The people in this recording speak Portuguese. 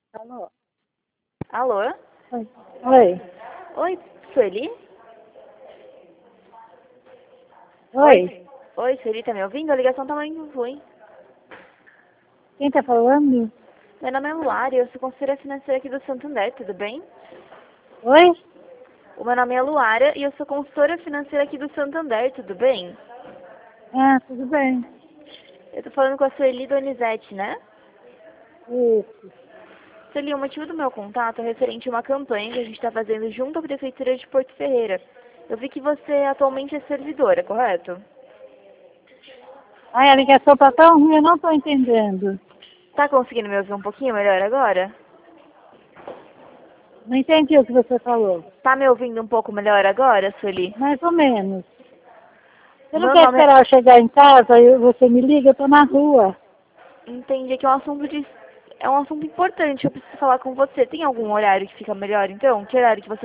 Alô? Alô? Oi. Oi. Oi, Sueli? Oi. Oi, Sueli, tá me ouvindo? A ligação tá muito ruim. Quem tá falando? Meu nome é Luara e eu sou consultora financeira aqui do Santander, tudo bem? Oi? O meu nome é Luara e eu sou consultora financeira aqui do Santander, tudo bem? Ah, tudo bem. Eu tô falando com a Sueli Donizete, né? Isso. Sueli, o motivo do meu contato é referente a uma campanha que a gente tá fazendo junto à Prefeitura de Porto Ferreira. Eu vi que você atualmente é servidora, correto? Ai, a ligação tá tão ruim, eu não tô entendendo. Tá conseguindo me ouvir um pouquinho melhor agora? Não entendi o que você falou. Tá me ouvindo um pouco melhor agora, Sueli? Mais ou menos. Você O não meu quer nome é... esperar eu chegar em casa e você me liga? Eu tô na rua. Entendi que é um assunto importante, eu preciso falar com você. Tem algum horário que fica melhor, então? Que horário que você